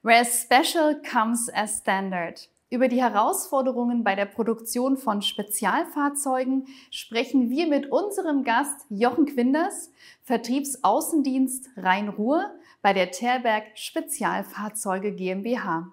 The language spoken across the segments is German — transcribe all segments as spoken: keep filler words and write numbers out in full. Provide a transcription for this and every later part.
Where special comes as standard. Über die Herausforderungen bei der Produktion von Spezialfahrzeugen sprechen wir mit unserem Gast Jochen Quinders, Vertriebsaußendienst Rhein-Ruhr bei der Terberg Spezialfahrzeuge GmbH.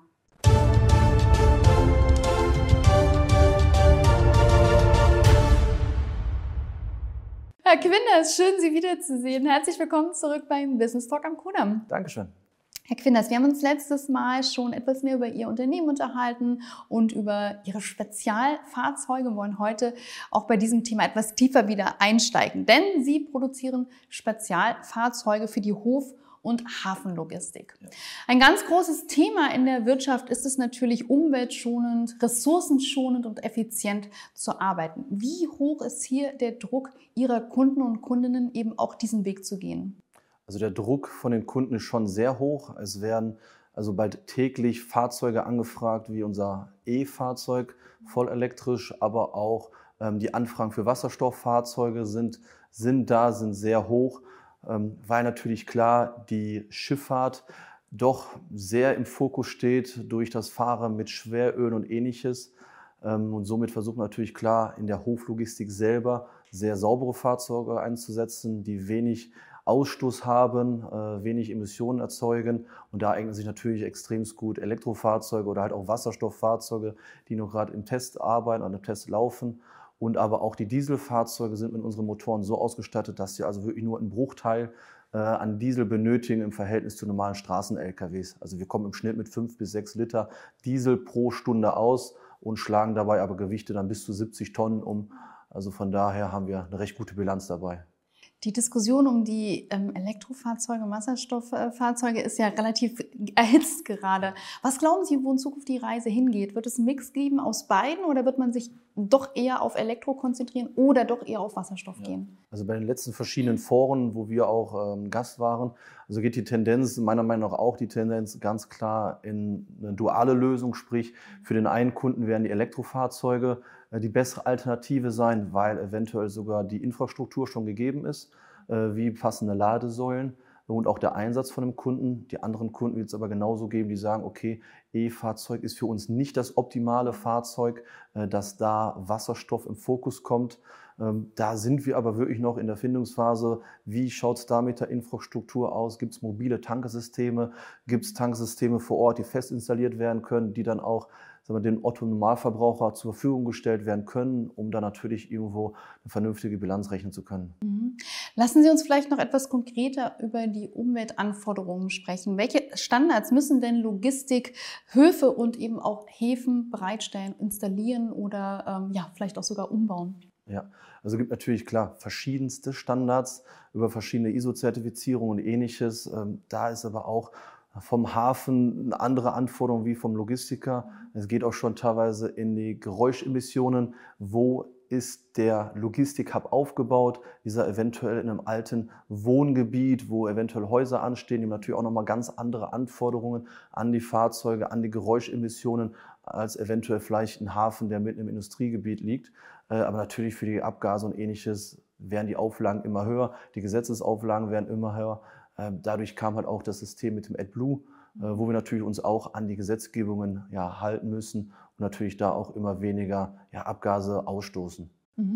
Herr Quinders, schön, Sie wiederzusehen. Herzlich willkommen zurück beim Business Talk am Kudamm. Dankeschön. Herr Quinders, wir haben uns letztes Mal schon etwas mehr über Ihr Unternehmen unterhalten und über Ihre Spezialfahrzeuge. Wir wollen heute auch bei diesem Thema etwas tiefer wieder einsteigen, denn Sie produzieren Spezialfahrzeuge für die Hof- und Hafenlogistik. Ja. Ein ganz großes Thema in der Wirtschaft ist es natürlich, umweltschonend, ressourcenschonend und effizient zu arbeiten. Wie hoch ist hier der Druck Ihrer Kunden und Kundinnen, eben auch diesen Weg zu gehen? Also der Druck von den Kunden ist schon sehr hoch. Es werden also bald täglich Fahrzeuge angefragt, wie unser E-Fahrzeug, voll elektrisch, aber auch ähm, die Anfragen für Wasserstofffahrzeuge sind, sind da, sind sehr hoch, ähm, weil natürlich klar die Schifffahrt doch sehr im Fokus steht durch das Fahren mit Schweröl und Ähnliches. Ähm, und somit versucht man natürlich klar in der Hoflogistik selber sehr saubere Fahrzeuge einzusetzen, die wenig Ausstoß haben, äh, wenig Emissionen erzeugen, und da eignen sich natürlich extrem gut Elektrofahrzeuge oder halt auch Wasserstofffahrzeuge, die noch gerade im Test arbeiten oder im Test laufen, und aber auch die Dieselfahrzeuge sind mit unseren Motoren so ausgestattet, dass sie also wirklich nur einen Bruchteil äh, an Diesel benötigen im Verhältnis zu normalen Straßen-L K Ws. Also wir kommen im Schnitt mit fünf bis sechs Liter Diesel pro Stunde aus und schlagen dabei aber Gewichte dann bis zu siebzig Tonnen um. Also von daher haben wir eine recht gute Bilanz dabei. Die Diskussion um die ähm, Elektrofahrzeuge und Wasserstofffahrzeuge ist ja relativ erhitzt gerade. Was glauben Sie, wo in Zukunft die Reise hingeht? Wird es einen Mix geben aus beiden oder wird man sich doch eher auf Elektro konzentrieren oder doch eher auf Wasserstoff ja. gehen? Also bei den letzten verschiedenen Foren, wo wir auch ähm, Gast waren, also geht die Tendenz, meiner Meinung nach auch die Tendenz ganz klar in eine duale Lösung, sprich für den einen Kunden werden die Elektrofahrzeuge äh, die bessere Alternative sein, weil eventuell sogar die Infrastruktur schon gegeben ist, äh, wie passende Ladesäulen und auch der Einsatz von dem Kunden. Die anderen Kunden wird es aber genauso geben, die sagen, okay, E-Fahrzeug ist für uns nicht das optimale Fahrzeug, äh, dass da Wasserstoff im Fokus kommt. Ähm, da sind wir aber wirklich noch in der Findungsphase. Wie schaut es da mit der Infrastruktur aus? Gibt es mobile Tankesysteme? Gibt es Tanksysteme vor Ort, die fest installiert werden können, die dann auch, sagen wir, dem Otto-Normalverbraucher zur Verfügung gestellt werden können, um dann natürlich irgendwo eine vernünftige Bilanz rechnen zu können? Mhm. Lassen Sie uns vielleicht noch etwas konkreter über die Umweltanforderungen sprechen. Welche Standards müssen denn Logistik, Höfe und eben auch Häfen bereitstellen, installieren oder ähm, ja, vielleicht auch sogar umbauen? Ja, also es gibt natürlich klar verschiedenste Standards über verschiedene I S O-Zertifizierungen und Ähnliches. Da ist aber auch vom Hafen eine andere Anforderung wie vom Logistiker. Es geht auch schon teilweise in die Geräuschemissionen. Wo ist der Logistikhub aufgebaut? Dieser eventuell in einem alten Wohngebiet, wo eventuell Häuser anstehen, die haben natürlich auch nochmal ganz andere Anforderungen an die Fahrzeuge, an die Geräuschemissionen, als eventuell vielleicht ein Hafen, der mitten im Industriegebiet liegt. Aber natürlich für die Abgase und Ähnliches werden die Auflagen immer höher, die Gesetzesauflagen werden immer höher. Dadurch kam halt auch das System mit dem AdBlue, wo wir natürlich uns auch an die Gesetzgebungen ja, halten müssen und natürlich da auch immer weniger ja, Abgase ausstoßen.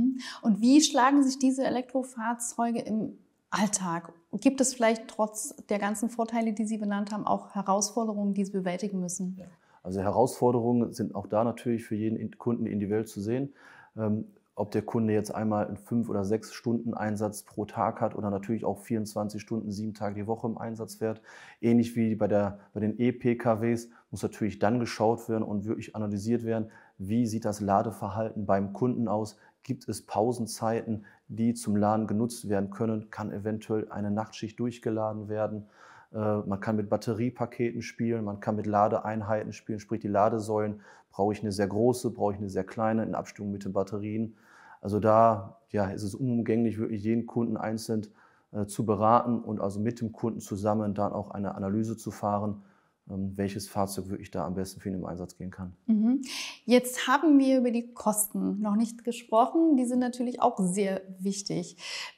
Und wie schlagen sich diese Elektrofahrzeuge im Alltag? Gibt es vielleicht trotz der ganzen Vorteile, die Sie benannt haben, auch Herausforderungen, die Sie bewältigen müssen? Ja. Also Herausforderungen sind auch da natürlich für jeden Kunden individuell zu sehen. Ähm, ob der Kunde jetzt einmal einen fünf oder sechs Stunden Einsatz pro Tag hat oder natürlich auch vierundzwanzig Stunden, sieben Tage die Woche im Einsatz fährt. Ähnlich wie bei, der, bei den E-P K Ws muss natürlich dann geschaut werden und wirklich analysiert werden, wie sieht das Ladeverhalten beim Kunden aus. Gibt es Pausenzeiten, die zum Laden genutzt werden können? Kann eventuell eine Nachtschicht durchgeladen werden? Man kann mit Batteriepaketen spielen, man kann mit Ladeeinheiten spielen, sprich die Ladesäulen. Brauche ich eine sehr große, brauche ich eine sehr kleine in Abstimmung mit den Batterien. Also da ja, ist es unumgänglich, wirklich jeden Kunden einzeln äh, zu beraten und also mit dem Kunden zusammen dann auch eine Analyse zu fahren, ähm, welches Fahrzeug wirklich da am besten für ihn im Einsatz gehen kann. Mhm. Jetzt haben wir über die Kosten noch nicht gesprochen. Die sind natürlich auch sehr wichtig.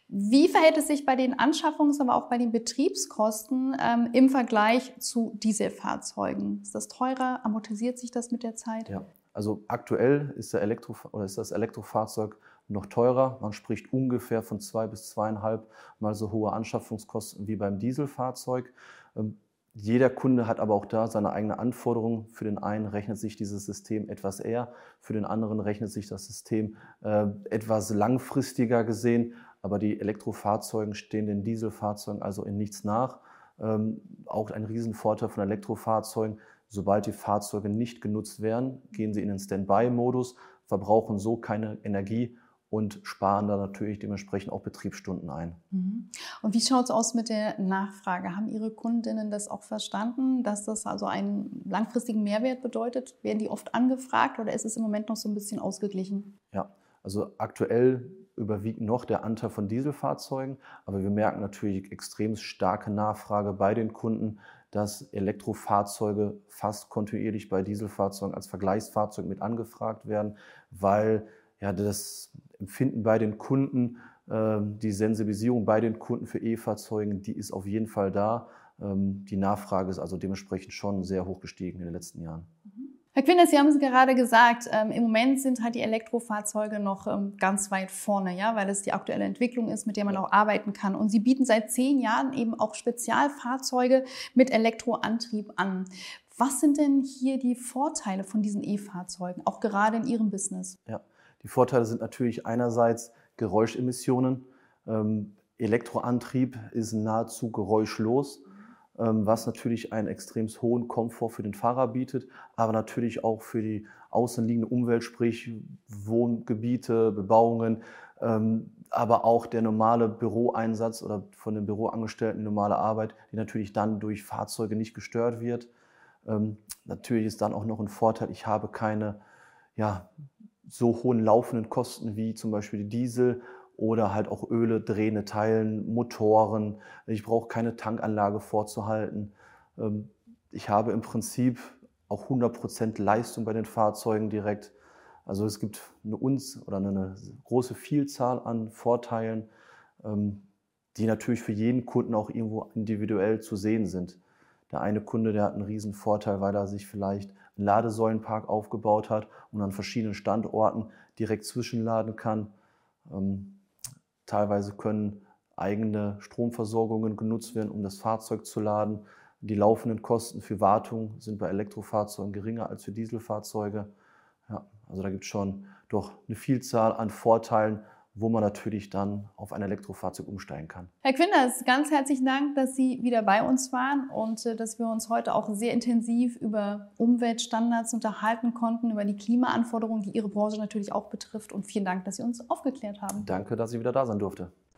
Wie verhält es sich bei den Anschaffungs-, aber auch bei den Betriebskosten ähm, im Vergleich zu Dieselfahrzeugen? Ist das teurer? Amortisiert sich das mit der Zeit? Ja, also aktuell ist, der Elektro oder ist das Elektrofahrzeug noch teurer. Man spricht ungefähr von zwei bis zweieinhalb Mal so hohe Anschaffungskosten wie beim Dieselfahrzeug. Ähm, Jeder Kunde hat aber auch da seine eigene Anforderung. Für den einen rechnet sich dieses System etwas eher, für den anderen rechnet sich das System äh, etwas langfristiger gesehen. Aber die Elektrofahrzeuge stehen den Dieselfahrzeugen also in nichts nach. Ähm, auch ein Riesenvorteil von Elektrofahrzeugen: Sobald die Fahrzeuge nicht genutzt werden, gehen sie in den Standby-Modus, verbrauchen so keine Energie und sparen da natürlich dementsprechend auch Betriebsstunden ein. Und wie schaut es aus mit der Nachfrage? Haben Ihre Kundinnen das auch verstanden, dass das also einen langfristigen Mehrwert bedeutet? Werden die oft angefragt oder ist es im Moment noch so ein bisschen ausgeglichen? Ja, also aktuell überwiegt noch der Anteil von Dieselfahrzeugen, aber wir merken natürlich extrem starke Nachfrage bei den Kunden, dass Elektrofahrzeuge fast kontinuierlich bei Dieselfahrzeugen als Vergleichsfahrzeug mit angefragt werden, weil ja, das Empfinden bei den Kunden, ähm, die Sensibilisierung bei den Kunden für E-Fahrzeugen, die ist auf jeden Fall da. Ähm, die Nachfrage ist also dementsprechend schon sehr hoch gestiegen in den letzten Jahren. Herr Quinders, Sie haben es gerade gesagt, ähm, im Moment sind halt die Elektrofahrzeuge noch ähm, ganz weit vorne, ja, weil es die aktuelle Entwicklung ist, mit der man auch arbeiten kann. Und Sie bieten seit zehn Jahren eben auch Spezialfahrzeuge mit Elektroantrieb an. Was sind denn hier die Vorteile von diesen E-Fahrzeugen, auch gerade in Ihrem Business? Ja, die Vorteile sind natürlich einerseits Geräuschemissionen. Ähm, Elektroantrieb ist nahezu geräuschlos, ähm, was natürlich einen extrem hohen Komfort für den Fahrer bietet, aber natürlich auch für die außenliegende Umwelt, sprich Wohngebiete, Bebauungen, ähm, aber auch der normale Büroeinsatz oder von den Büroangestellten die normale Arbeit, die natürlich dann durch Fahrzeuge nicht gestört wird. Ähm, natürlich ist dann auch noch ein Vorteil: Ich habe keine ja, so hohen laufenden Kosten wie zum Beispiel die Diesel oder halt auch Öle, drehende Teilen, Motoren. Ich brauche keine Tankanlage vorzuhalten. Ähm, Ich habe im Prinzip auch hundert Prozent Leistung bei den Fahrzeugen direkt. Also es gibt eine uns oder eine große Vielzahl an Vorteilen, ähm, die natürlich für jeden Kunden auch irgendwo individuell zu sehen sind. Der eine Kunde, der hat einen riesen Vorteil, weil er sich vielleicht einen Ladesäulenpark aufgebaut hat und an verschiedenen Standorten direkt zwischenladen kann. Ähm, teilweise können eigene Stromversorgungen genutzt werden, um das Fahrzeug zu laden. Die laufenden Kosten für Wartung sind bei Elektrofahrzeugen geringer als für Dieselfahrzeuge. Ja, also da gibt es schon doch eine Vielzahl an Vorteilen, wo man natürlich dann auf ein Elektrofahrzeug umsteigen kann. Herr Quinders, ganz herzlichen Dank, dass Sie wieder bei uns waren und äh, dass wir uns heute auch sehr intensiv über Umweltstandards unterhalten konnten, über die Klimaanforderungen, die Ihre Branche natürlich auch betrifft. Und vielen Dank, dass Sie uns aufgeklärt haben. Danke, dass ich wieder da sein durfte.